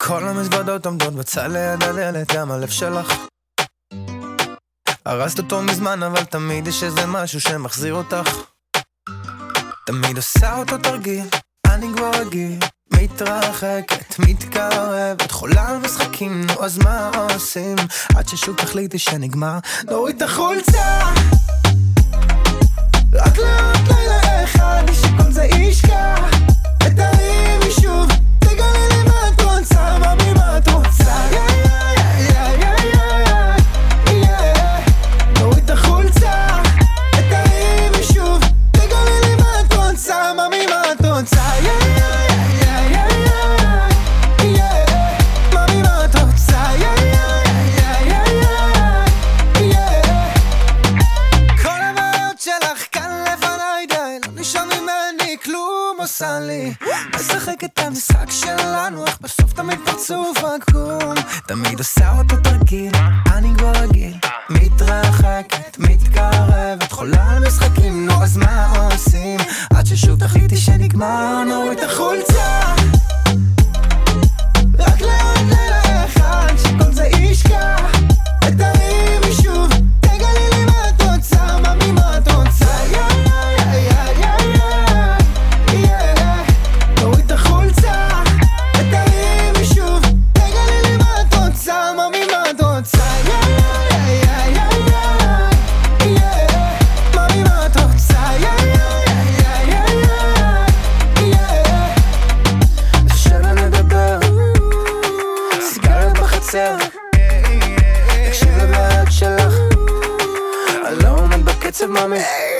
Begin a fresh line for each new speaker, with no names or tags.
כל המזוודות עומדות בצד ליד הדלת, גם הלב שלך הרסת אותו מזמן, אבל תמיד יש איזה משהו שמחזיר אותך. תמיד עושה אותו תרגיל, אני כבר רגיל, מתרחקת, מתקרבת, חולה על משחקים, נו אז מה עושים? עד ששוב תחליטי שנגמר, נוריד את החולצה, רק לעוד לילה אחד, שכל זה ישכח, ותרימי שוב, תגלי לי מה את רוצה, ממי מה את רוצה, נוריד את החולצה, ותרימי שוב, תגלי לי מה את רוצה, ממי מה את רוצה, ממי מה את רוצה, כל הבעיות שלך כאן לפניי די, לא נשאר ממני כלום עושה לי, משחק את המשחק שלנו, איך בסוף תמיד פרצוף עקום, תמיד עושה אותו תרגיל, אני כבר רגיל, מתרחקת, מתקרבת, חולה על משחקים, נו אז מה עושים? עד ששוב תחליטי שנגמר, נוריד את החולצה, רק לעוד לילה אחד, שכל זה ישכח, ותרימי שוב, תגלי לי מה את רוצה, ממי מה את רוצה, נוריד את החולצה, ותרימי שוב, תגלי לי מה את רוצה, ממי מה את רוצה, ממי מה את רוצה, נשב ונדבר, סיגריות בחצר, תקשיב לבעיות שלך, אני לא עומד בקצב ממי